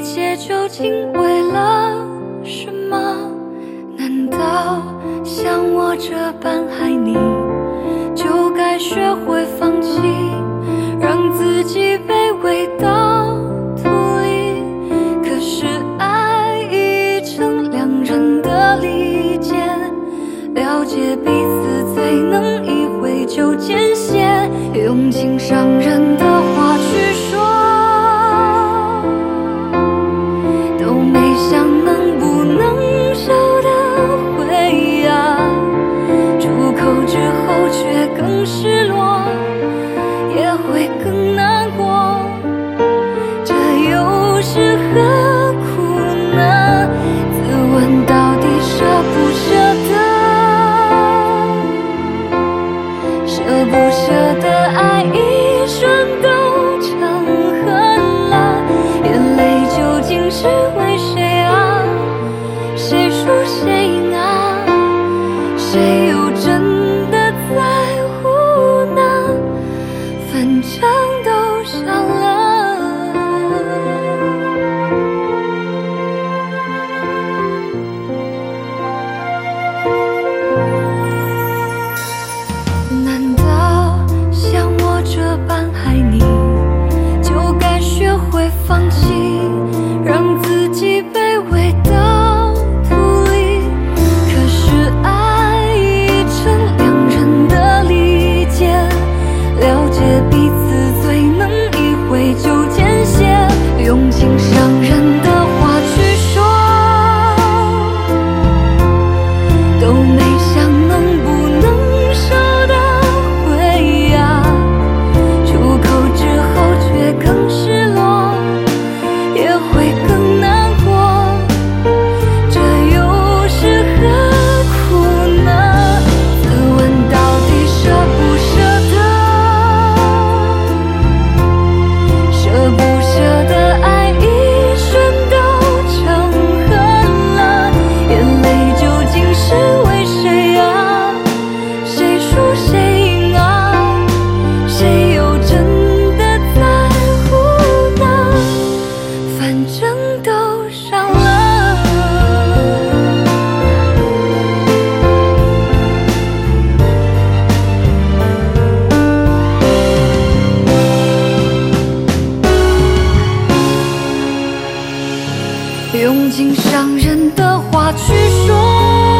切究竟为了什么？难道像我这般爱你，就该学会放弃，让自己卑微到土里？可是爱已成两人的利剑，了解彼此最能一挥就见血，用尽伤人的话去说，都没想能不能收得回啊，出口之后却更失落，也会更难过，这又是何苦呢？自问到底舍不舍得，舍不舍得爱一瞬都成恨了，眼泪究竟是为谁啊？谁输谁赢啊？谁又真的在乎呢？反正都伤了。难道像我这般爱你，就该学会放弃，让自己卑微到土里？可是爱已成两人的利剑，了解彼此最能一挥就见血，用尽伤人的话去说，都没想能不能收得回啊，出口之后却更失落，也会更难过，这又是何苦呢？自问到底舍不舍得，舍不舍得爱一瞬都成恨了，眼泪究竟是为谁啊？谁输谁赢啊？谁又真的在乎呢？反正都伤了。用尽伤人的话去说，